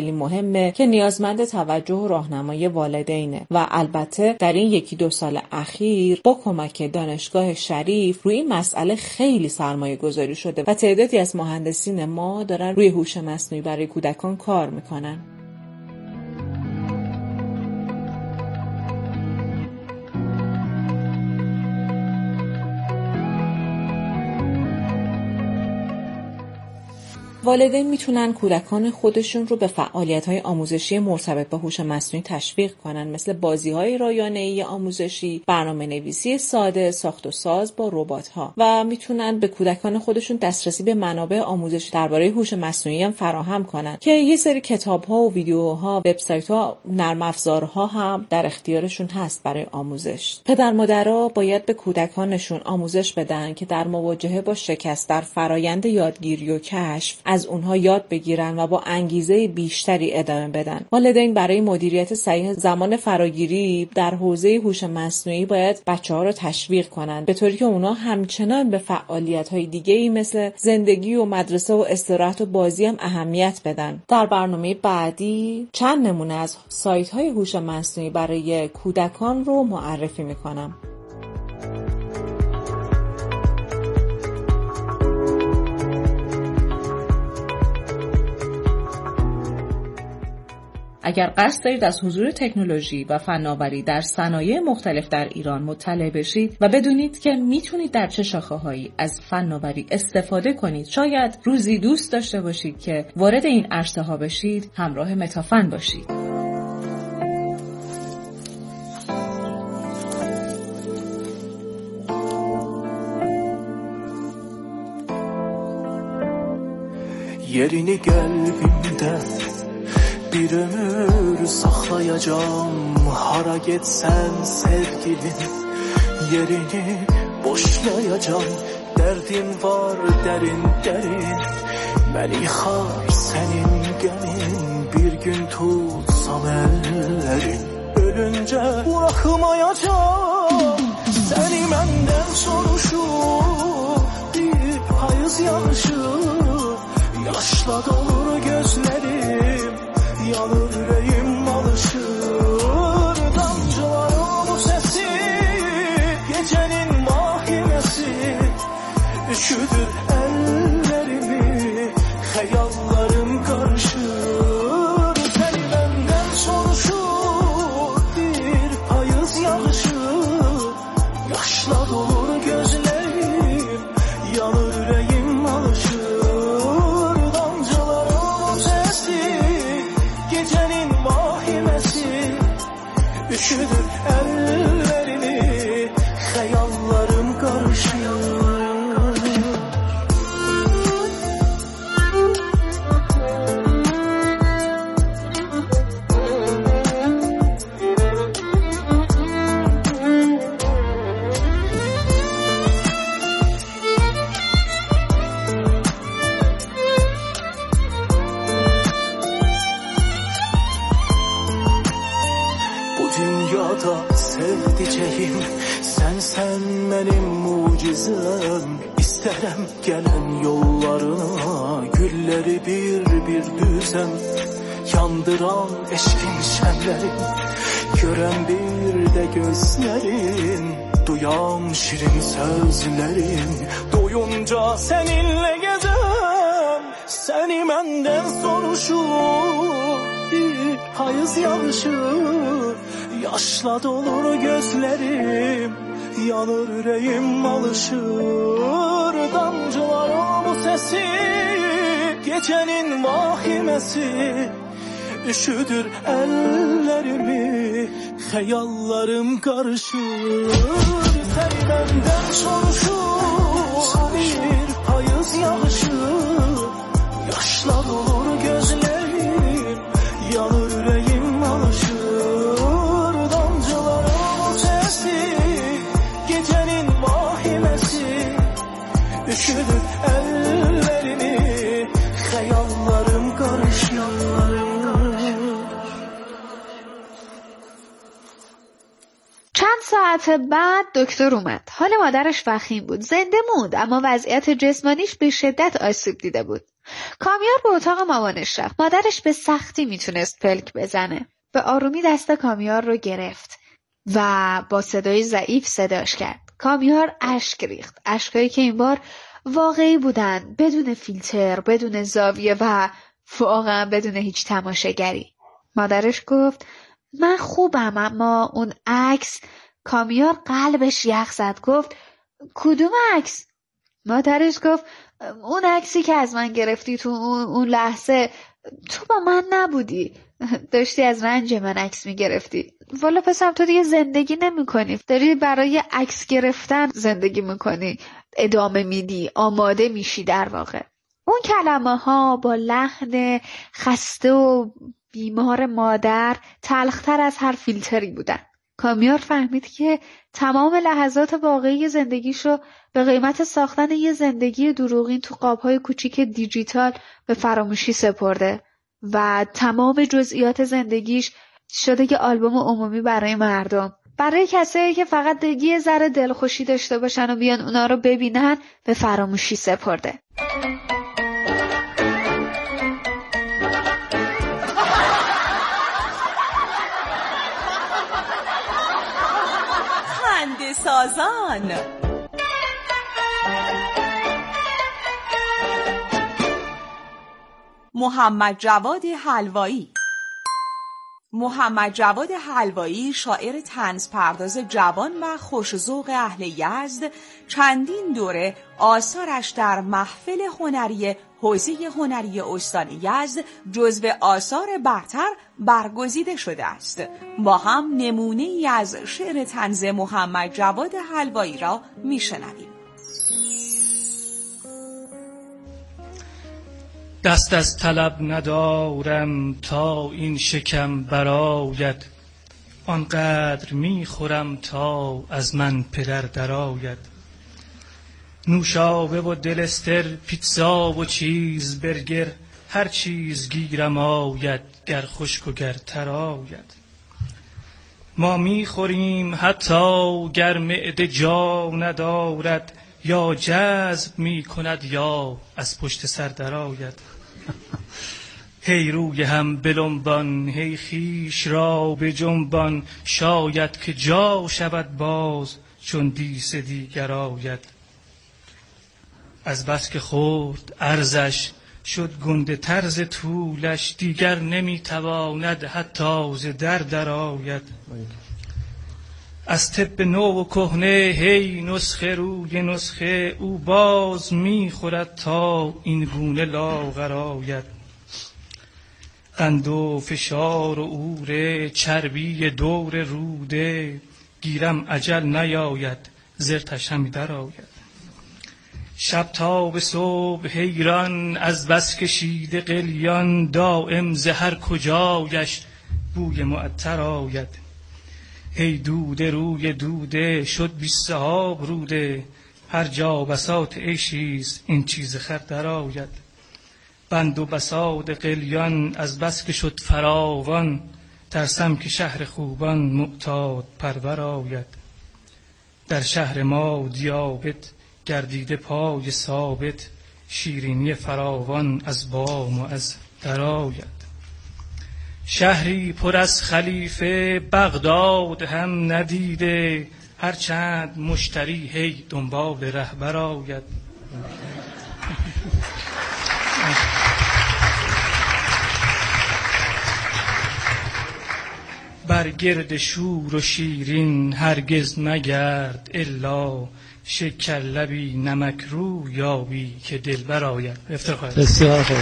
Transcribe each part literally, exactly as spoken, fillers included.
خیلی مهمه که نیازمند توجه و راهنمایی والدینه و البته در این یکی دو سال اخیر با کمک دانشگاه شریف روی این مسئله خیلی سرمایه گذاری شده و تعدادی از مهندسین ما دارن روی هوش مصنوعی برای کودکان کار میکنن. والدین میتونن کودکان خودشون رو به فعالیت‌های آموزشی مرتبط با هوش مصنوعی تشویق کنن، مثل بازی‌های رایانه‌ای آموزشی، برنامه‌نویسی ساده، ساخت و ساز با ربات‌ها و میتونن به کودکان خودشون دسترسی به منابع آموزشی درباره هوش مصنوعی هم فراهم کنن که یه سری کتاب‌ها و ویدیوها، وبسایت‌ها، نرم افزارها هم در اختیارشون هست برای آموزش. پدر مادرها باید به کودکانشون آموزش بدن که در مواجهه با شکست در فرایند یادگیری و کشف از اونها یاد بگیرن و با انگیزه بیشتری ادامه بدن. والدین برای مدیریت صحیح زمان فراگیری در حوزه هوش مصنوعی باید بچه‌ها رو تشویق کنن به طوری که اونها همچنان به فعالیت‌های دیگه‌ای مثل زندگی و مدرسه و استراحت و بازی هم اهمیت بدن. در برنامه بعدی چند نمونه از سایت‌های هوش مصنوعی برای کودکان رو معرفی می‌کنم. اگر قصد دارید از حضور تکنولوژی و فناوری در صنایع مختلف در ایران مطلع بشید و بدونید که میتونید در چه شاخه‌هایی از فناوری استفاده کنید، شاید روزی دوست داشته باشید که وارد این عرصه‌ها بشید، همراه متافن باشید. Yerini qəlbimdə bir ömür saxlayacağım. Hara getsən sevgilim, yerini boşlayacağım. Dərdim var dərin dərin, məni yıxar sənin qəmin. Bir gün tutsam əllərin, ölüncə buraxmayacağım. Səni məndən soruşur bir payız yağışı. Yaşla dolur gözlerim, yanır yüreğim alışır. Damcıların bu sesi, gecenin mahkemesi. Üşüdür ellerimi, hayallarım karışır. Seni benden soruşur bir payız yağışır. Yaşla dolur gözlerim, yanır yüreğim alışır. Üşüdür ellerimi, hayallarım karışıyor. Sevdiceğim, sensen benim mucizem. İsterim gelen yollarına, gülleri bir bir düzem. Yandıran eşkin şemlerin, gören bir de gözlerin. Duyan şirin sözlerin, doyunca seninle gezem. Seni benden soruşur bir payız yağışır. Yaşla dolur gözlerim, yanır yüreğim alışır. Damcıların bu sesi, gecenin vahimesi. Üşüdür ellerimi, hayallarım karışır. Seni benden soruşur bir payız yağışır. Yaşla dolur gözlerim, yanır yüreğim alışır. Üşüdür ellerimi, hayallarım karışıyor. چند ساعت بعد دکتر اومد. حال مادرش وخیم بود. زنده موند اما وضعیت جسمانیش به شدت آسیب دیده بود. کامیار به اتاق مامانش رفت. مادرش به سختی میتونست پلک بزنه. به آرومی دست کامیار رو گرفت و با صدای ضعیف صداش کرد. کامیار اشک ریخت. اشکایی که این بار واقعی بودن، بدون فیلتر، بدون زاویه و واقعا بدون هیچ تماشاگری. مادرش گفت من خوبم، اما اون عکس. کامیار قلبش یخ زد. گفت کدوم عکس؟ مادرش گفت اون عکسی که از من گرفتی تو اون, اون لحظه، تو با من نبودی، داشتی از رنج من عکس میگرفتی. والا پسرم تو دیگه زندگی نمی کنی، داری برای عکس گرفتن زندگی میکنی، ادامه میدی، آماده میشی. در واقع اون کلمه ها با لحن خسته و بیمار مادر تلختر از هر فیلتری بودن. کامیار فهمید که تمام لحظات واقعی زندگیشو به قیمت ساختن یه زندگی دروغین تو قابهای کوچیک دیجیتال به فراموشی سپرده و تمام جزئیات زندگیش شده که آلبوم عمومی برای مردم، برای کسایی که فقط یه ذره دلخوشی داشته باشن و بیان اونا رو ببینن، به فراموشی سپرده. خنده سازان. محمد جواد حلوایی. محمد جواد حلوایی شاعر طنز پرداز جوان و خوش‌ذوق اهل یزد، چندین دوره آثارش در محفل هنری حوزه هنری استان یزد جزو آثار برتر برگزیده شده است. با هم نمونه‌ای از شعر طنز محمد جواد حلوایی را میشنویم. دست از طلب ندارم تا این شکم برآید، آنقدر میخورم تا از من پدر درآید. نوشابه و دلستر، پیتزا و چیز برگر، هر چیز گیرم آید، گر خشک و گر تر آید. ما میخوریم حتی گر معده جا ندارد، یا جذب میکند یا از پشت سر درآید. هی روی هم بلنبان، هی خویش را به جنبان، شاید که جا شود باز چون دیس دیگر آید. از بس که خورد ارزش شد گنده طرز طولش، دیگر نمیتواند حتی ز در درآید. از طب نو و کهنه هی نسخه روی نسخه، او باز میخورد تا این گونه لاغر آید. قند و فشار و اوره، چربی دور روده، گیرم اجل نیاید زرتش همی در آید. شب تا به صبح حیران از بس کشیده قلیان، دائم ز هر کجایش بوی معطر آید. هی دوده روی دوده شد بی صحاب روده، هر جا بساط عیشیست این چیز خر در آید. بند و بساط قلیان از بس که شد فراوان، ترسم که شهر خوبان معتاد پرور آید. در شهر ما دیابت گردیده پای ثابت، شیرینی فراوان از بام و از در آید. شهری پر از خلیفه بغداد هم ندیده، هر چند مشتری هی دنبال رهبر آید. بر گرد شور و شیرین هرگز مگرد الا، شکر لبی نمک رو یابی که دلبر آید. افتخار. بسیار خوب.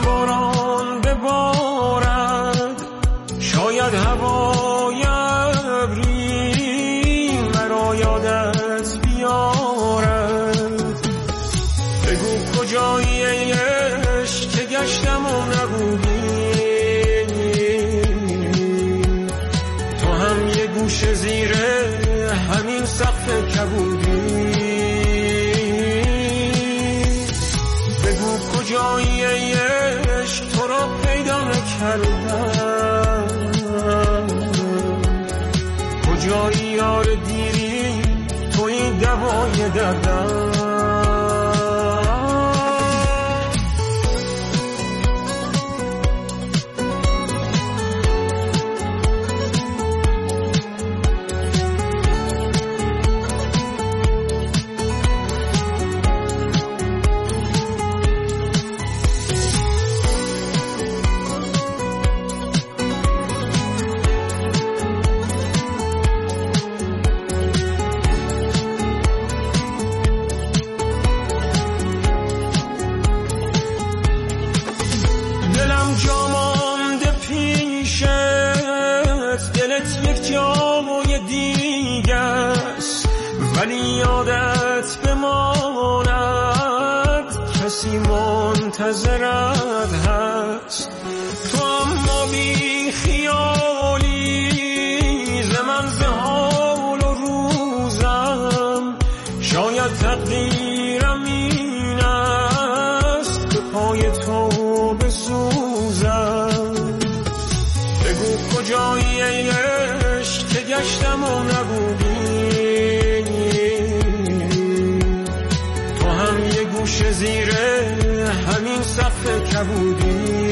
هوایت صفحه کبودی. بگو کجایی ای عشق تو را پیدا نکردم، کجایی یار دیری توی دوای دردم. ولی یادت بماند کسی منتظرت هست. تو اما بی خیالی ز من ز حال و روزم، شاید تقدیرم این است به پای تو بسوزم. بگو کجایی ای عشق که گشتم و نبودی، زیر همین صفحه کبودی.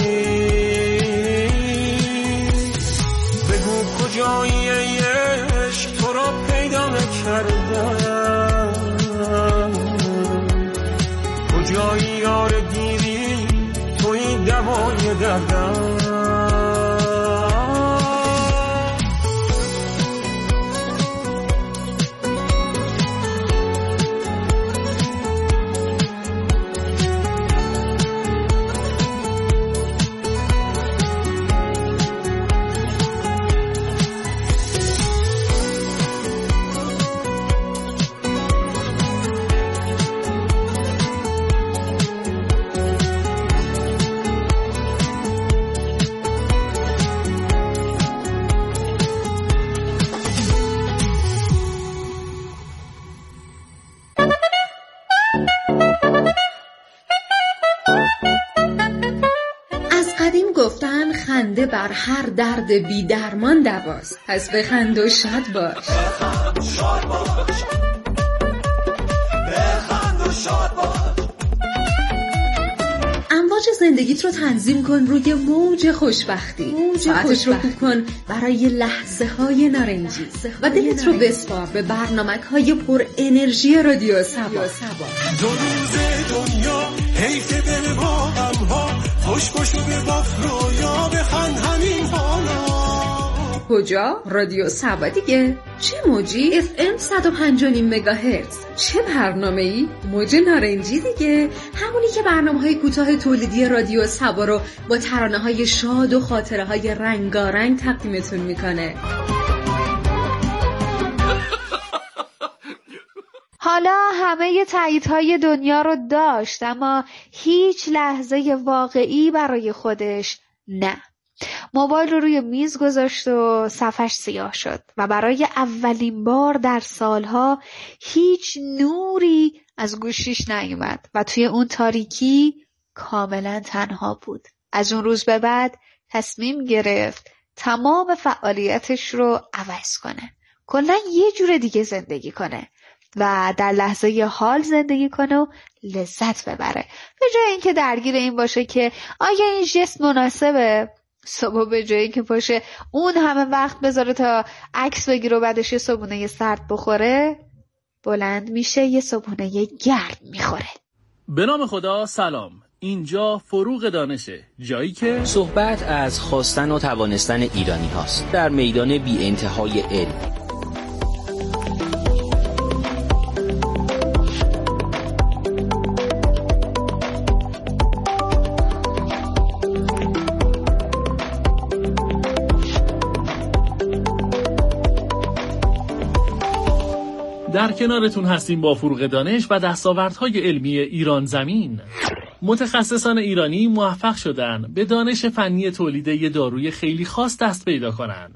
بگو کجایی ای عشق تو را پیدا نکردم، کجایی یار دیری توی دوای دردم. خنده بر هر درد بی درمان دواست، پس بخند و شاد باش. بخند و شاد باش، بخند و شاد باش. امواج زندگیت رو تنظیم کن روی موج خوشبختی. موج خوشبختی رو کن برای لحظه های نارنجی و دلت رو بسپار به برنامک های پر انرژی رادیو سبا. دو روز دنیا حیف دل با غم ها، خوش خوش و به باف رویا بخند همین حالا. کجا؟ رادیو سبا دیگه. چه موجی؟ اف ام صد و پنج و نیم مگاهرتز. چه برنامه‌ای؟ موج نارنجی دیگه، همونی که برنامه‌های کوتاه تولیدی رادیو سبا رو با ترانه‌های شاد و خاطره‌های رنگارنگ تقدیمتون میکنه. حالا همه تاییدهای دنیا رو داشت، اما هیچ لحظه واقعی برای خودش نه. موبایل رو روی میز گذاشت و صفحش سیاه شد و برای اولین بار در سالها هیچ نوری از گوشیش نیومد و توی اون تاریکی کاملا تنها بود. از اون روز به بعد تصمیم گرفت تمام فعالیتش رو عوض کنه، کلا یه جور دیگه زندگی کنه و در لحظه حال زندگی کنه و لذت ببره، به جای اینکه درگیر این باشه که آیا این ژست مناسبه. صبح به جایی که باشه اون همه وقت بذاره تا عکس بگیره و بعدش یه صبحونه سرد بخوره، بلند میشه یه صبحونه گرم میخوره. به نام خدا. سلام، اینجا فروغ دانشه، جایی که صحبت از خواستن و توانستن ایرانی هاست در میدان بی انتهای علم. در کنارتون هستیم با فروغ دانش و دستاوردهای علمی ایران زمین. متخصصان ایرانی موفق شدن به دانش فنی تولید یه داروی خیلی خاص دست پیدا کنن.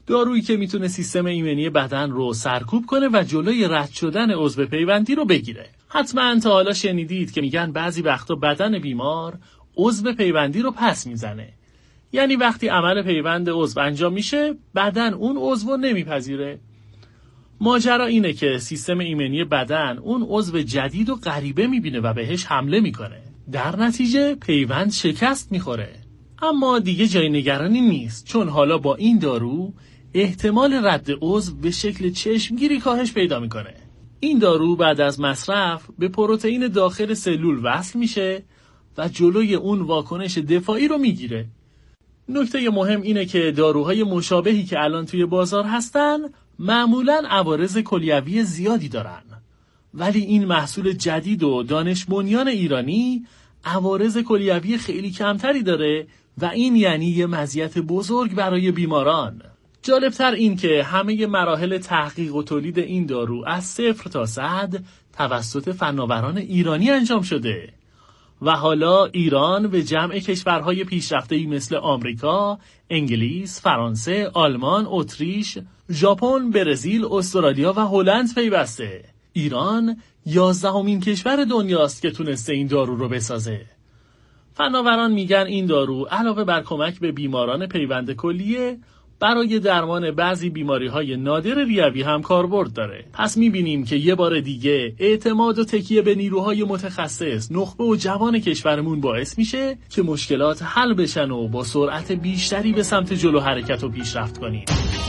دارویی که میتونه سیستم ایمنی بدن رو سرکوب کنه و جلوی رد شدن عضو پیوندی رو بگیره. حتما تا حالا شنیدید که میگن بعضی وقتا بدن بیمار عضو پیوندی رو پس میزنه. یعنی وقتی عمل پیوند عضو انجام میشه، بدن اون عضو رو نمیپذیره. ماجرا اینه که سیستم ایمنی بدن اون عضو جدید و غریبه میبینه و بهش حمله میکنه. در نتیجه پیوند شکست میخوره. اما دیگه جای نگرانی نیست، چون حالا با این دارو احتمال رد عضو به شکل چشمگیری کاهش پیدا میکنه. این دارو بعد از مصرف به پروتئین داخل سلول وصل میشه و جلوی اون واکنش دفاعی رو میگیره. نکته مهم اینه که داروهای مشابهی که الان توی بازار هستن معمولاً عوارض کلیوی زیادی دارن، ولی این محصول جدید و دانش بنیان ایرانی عوارض کلیوی خیلی کمتری داره و این یعنی یه مزیت بزرگ برای بیماران. جالبتر این که همه مراحل تحقیق و تولید این دارو از صفر تا صد توسط فناوران ایرانی انجام شده و حالا ایران به جمع کشورهای پیشرفته‌ای مثل آمریکا، انگلیس، فرانسه، آلمان، اتریش، ژاپن، برزیل، استرالیا و هلند پیوسته. ایران یازدهمین کشور دنیاست که تونسته این دارو رو بسازه. فناوران میگن این دارو علاوه بر کمک به بیماران پیوند کلیه، برای درمان بعضی بیماری‌های نادر ریوی هم کاربرد داره. پس می‌بینیم که یه بار دیگه اعتماد و تکیه به نیروهای متخصص، نخبه و جوان کشورمون باعث میشه که مشکلات حل بشن و با سرعت بیشتری به سمت جلو حرکت و پیشرفت کنیم.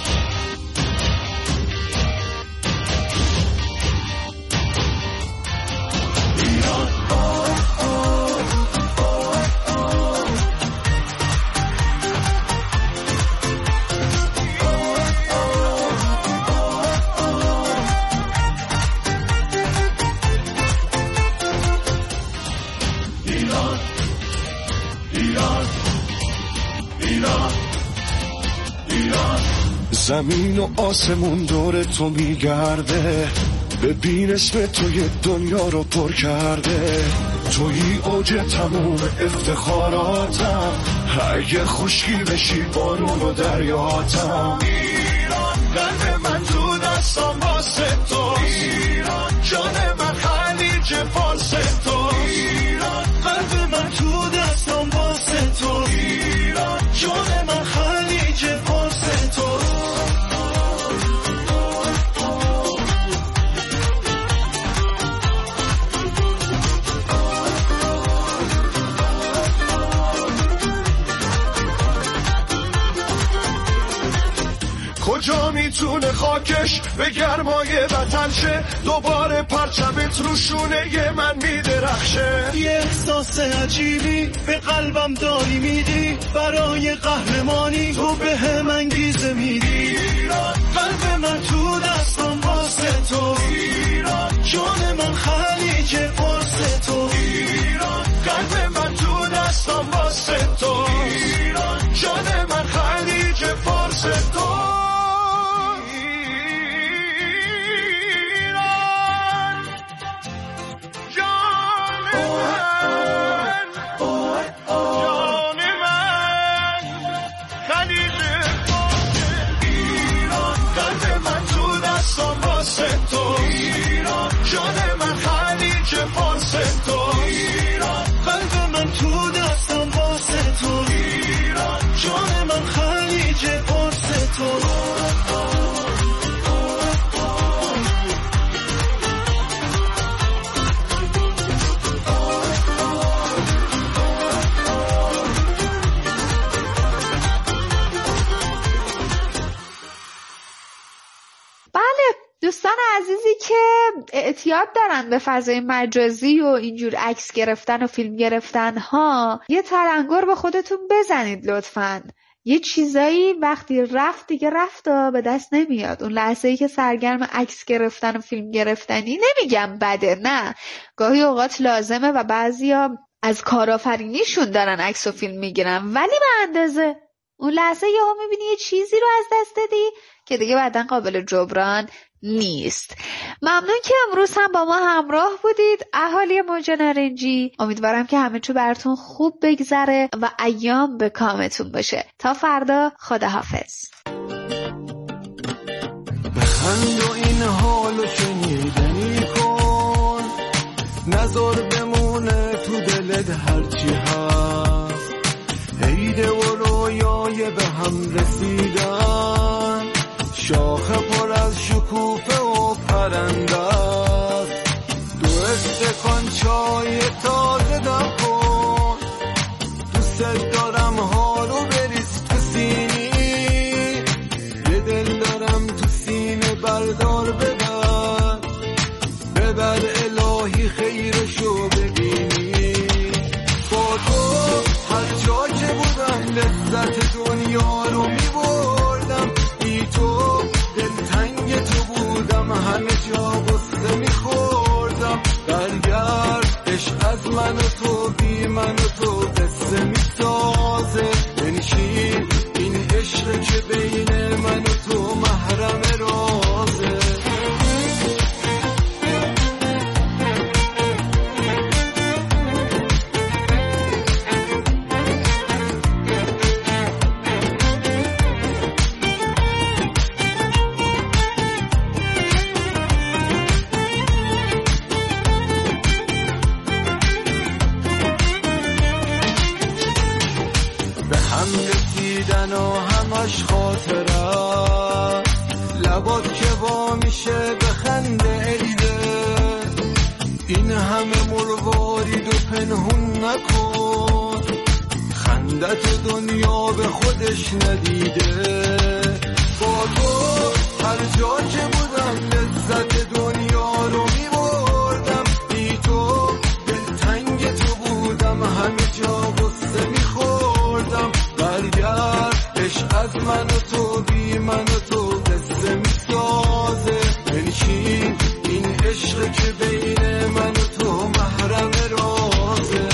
زمین و آسمون دور تو میگرده، ببین اسم تو یه دنیا رو پر کرده. تویی اوج تموم افتخاراتم، اگه خشکی بشی بارون و دریاتم. ایران قلب من تو دستم واسه تو، ایران جان من خلیج فارس تو، ایران قلب من تو دستم واسه تو، ایران جان من خلیج فارس تو. کجا میتونه خاکش به گرمای وطن شه، دوباره پرچمت رو شونه من میدرخشه. یه احساس عجیبی به قلبم داری میدی، برای قهرمانی تو به هم انگیزه میدی. ایران قلب من تو دستم واسه تو، ایران جان من خلیج فارس تو، ایران قلب من تو دستم واسه تو، ایران جان من خلیج فارس تو. جان من خلیج فارس تو، ایران قلب من تو دستم واسه تو، ایران جان من خلیج فارس تو. دوستان عزیزی که اعتیاد دارن به فضای مجازی و اینجور عکس گرفتن و فیلم گرفتن ها، یه تلنگر به خودتون بزنید لطفاً. یه چیزایی وقتی رفت دیگه رفت و به دست نمیاد. اون لحظه‌ای که سرگرم عکس گرفتن و فیلم گرفتنی، نمیگم بده، نه، گاهی اوقات لازمه و بعضیا از کارآفرینیشون دارن عکس و فیلم میگیرن، ولی به اندازه. اون لحظه یهو میبینی یه چیزی رو از دست دادی که دیگه بعداً قابل جبران نیست. ممنون که امروز هم با ما همراه بودید اهالی موج نارنجی. امیدوارم که همه چی براتون خوب بگذره و ایام به کامتون باشه. تا فردا، خداحافظ. بخند و این حالو شنیدنی کن، نظر بمونه تو دلت هرچی هست. عیده و رویای به هم رسیدن، شاخه پر از شکوفه و پرنده است. دو استکان چای تازه دم کن، دوست دارم ها رو بریز تو سینی. یه دل دارم تو سینه بردار ببر، ببر الهی خیرشو ببینی. با تو هر جا که بودم لذت دنیا رو میبردم، بی تو دلتنگ تو بودم، همه جا غصه میخوردم. برگرد عشق از من و تو، بی من و تو قصه میسازه. بنشین این عشق که بین من و تو محرم رازه. و همش خاطره، لبات که با میشه بخنده عیده. این همه مروارید و پنهون نکن، خندت دنیا به خودش ندیده. با تو هر جا که بودم لذت دنیا رو میبردم، بی تو دلتنگ تو بودم، همه جا غصه میخوردم. برگرد عشق از من و تو، بی من و تو قصه میسازه. بنشین این عشق که بین من و تو محرم رازه.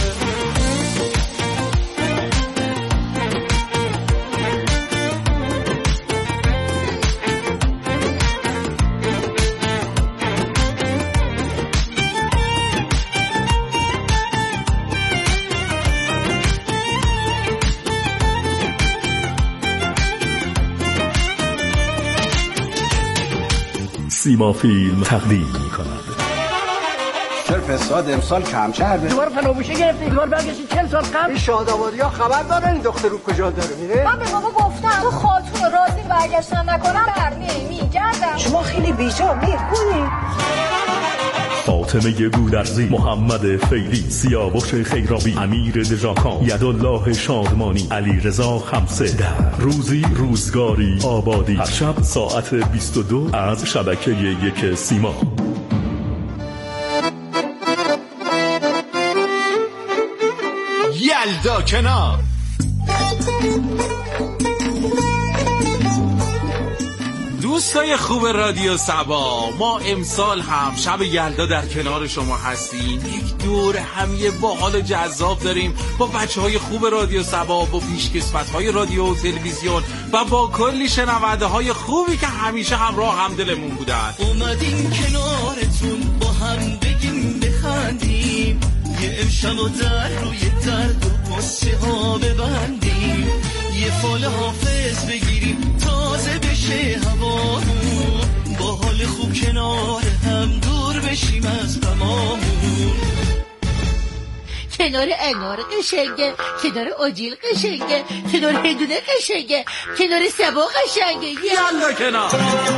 سیما فیلم تقدیم می‌کند. چرا فساد امسال کم کرده؟ دوباره فناوشه گرفتیم، دوباره برگشتیم چهل سال قبل. این شادابادی‌ها خبر دارن این دختر رو کجا داره میره؟ من به بابا گفتم تو خاتون راضی برگشتن نکنم برنی میگردم. شما خیلی بیجا میکنی. فاطمه گودرزی، محمد فیلی، سیاوش خیرابی، امیر دژاکان، یدالله شادمانی، علی رضا خمسه در روزی روزگاری آبادی، هر شب ساعت بیست و دو از شبکه یک سیما. یلدا کنار. دوستای خوب رادیو صبا، ما امسال هم شب یلدا در کنار شما هستیم. یک دور همیه باحال و جذاب داریم با بچه های خوب رادیو صبا، با پیشکسوت های رادیو و تلویزیون و با کلی شنونده های خوبی که همیشه همراه همدلمون بودن. اومدیم کنارتون با هم بگیم بخندیم، یه امشب و در روی درد و قصه ها ببندیم، یه فال حافظ بگیریم تازه بشه هوامون، با حال خوب کنار هم دور بشیم از غمامون. کنار انار قشنگه، کنار آجیل قشنگه، کنار هندونه قشنگه، کنار سبا قشنگه. یالا کنار.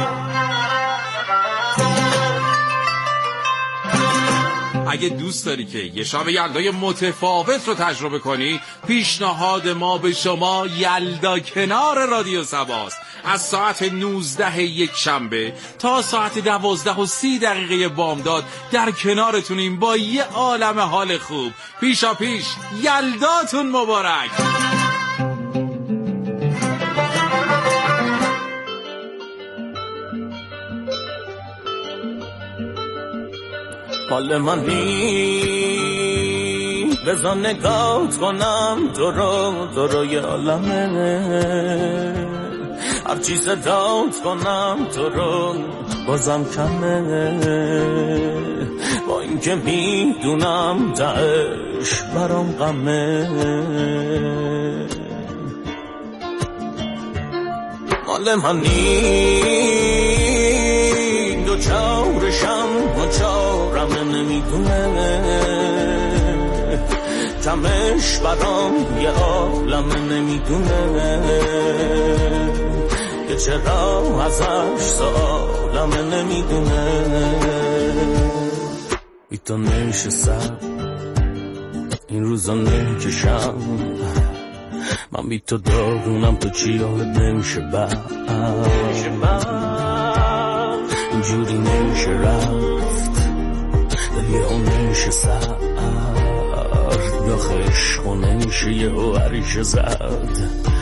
اگه دوست داری که یه شب یلدای متفاوت رو تجربه کنی، پیشنهاد ما به شما یلدا کنار رادیو صباست. از ساعت نوزده یک شنبه تا ساعت دوازده و سی دقیقه بامداد در کنارتونیم با یه عالم حال خوب. پیشا پیش یلداتون مبارک. مال منی بزن نگاه کنم تو رو تو روی عالمه، هر چی صدات کنم تو رو بازم کمه، با اینکه میدونم دعش برام غمه. مال منی چارشم و چارم نمیدونه تمش برام یه عالم نمیدونه که چرا ازش سوالم نمیدونه ای تو نشستم این روزا نکشم من بی تو داغونم تو چی یاد نمیشه بعد اینجوری نمیشه رفت دل یه هم نمیشه سرد داخل عشق و نمیشه یه هو عریشه زد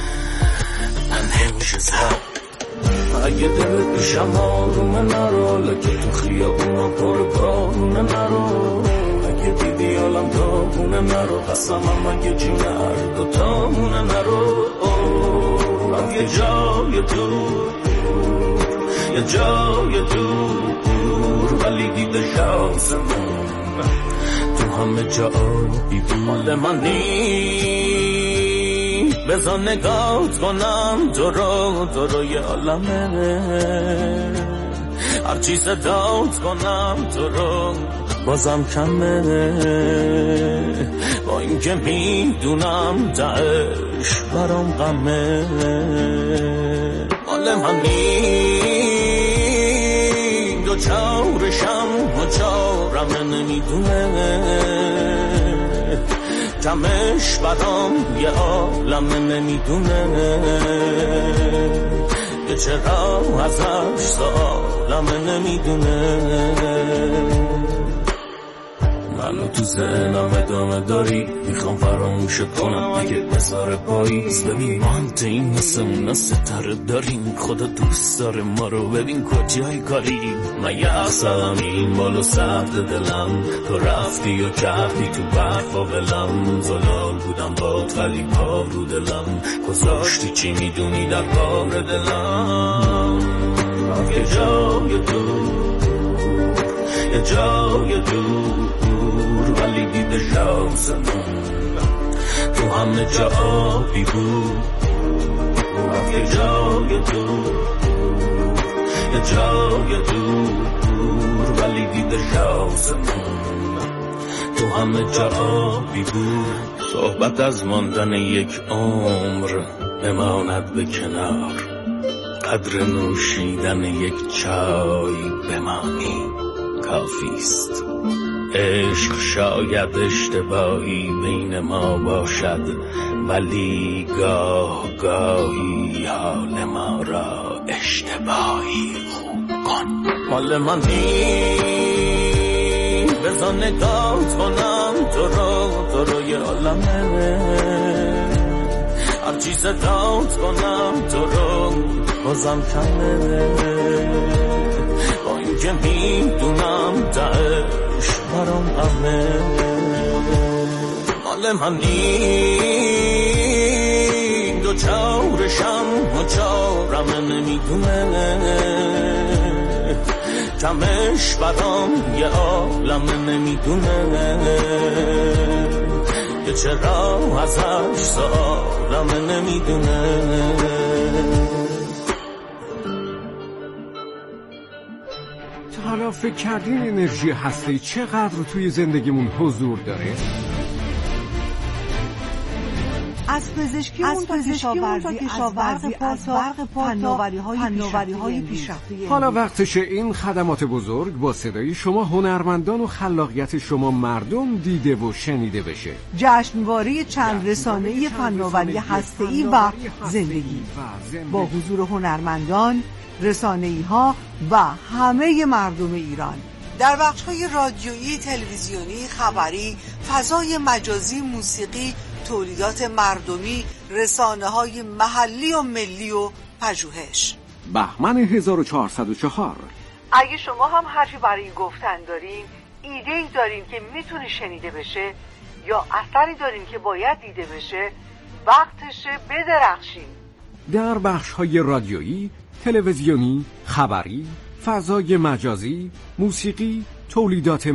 من نمیشه زد اگه دل پیشم آرومه نرو لکه تو خیابونا پر بارونه نرو اگه دیدی عالم داغونه نرو قسمم اگه جون هر دوتامونه نرو از یه جای دور یه جای دور ولی دیده شانسمون تو همه جا بی مال من نی بذار نگات کنم تو رو تو رو یه عالمه هر چی صدات کنم تو رو بازم کمه با این که میدونم تهش برام غمه مال من نی دو چارشم و چارم نمیدونه تمش برام یه عالم نمیدونه که چرا ازش سوالم نمیدونه منو تو ذهنم ادامه داری میخوام فراموشت کنم دیگه بذار پاییز ببین ما هم این مثل اونا ستاره داریم خدا دوست داره ما رو ببین کجای کاری من یه اخصالم این بالو سرد دلم تو رفتی و کردی تو برف و ولم زلال بودم باد ولی پا رو دلم گذاشتی چی میدونی در کار دلم یه جای دور یه جای دور ولی دیده شانسمون تو همه جا آبی بود یه جای دور یه جای دور ولی دیده شانسمون تو همه جا آبی بود صحبت از ماندن یک عمر بماند به کنار قدر نوشیدن یک چای بمانی کافیست عشق شاید اشتباهی بین ما باشد ولی گاه گاهی حال ما را اشتباهی خوب کن مال من نی بذار نگات کنم تو رو تو رو یه عالمه هر چی صدات کنم تو رو بازم کمه با این که میدونم تهش برام غمه مال من نی دو چارشم و چارم نمیدونه تمش برام یه عالم نمیدونه که چرا ازش سوالم نمیدونه حالا فکر کردین انرژی هسته‌ای چقدر توی زندگیمون حضور داره؟ از پزشکی اون تا کشاورزی، از برق پا، فناوری‌های پیشرفته. حالا وقتشه این خدمات بزرگ با صدای شما هنرمندان و خلاقیت شما مردم دیده و شنیده بشه. جشنواره چند رسانه‌ای فناوری هسته‌ای و زندگی با حضور هنرمندان، رسانه‌ای‌ها و همه مردم ایران در بخش‌های رادیویی، تلویزیونی، خبری، فضای مجازی، موسیقی، تولیدات مردمی، رسانه‌های محلی و ملی و پژوهش. بهمن هزار و چهارصد و چهار. اگه شما هم حرفی برای گفتن دارین، ایده‌ای دارین که میتونه شنیده بشه یا اثری دارین که باید دیده بشه، وقتشه بدرخشین. در بخش‌های رادیویی، تلویزیونی، خبری، فضای مجازی، موسیقی، تولیدات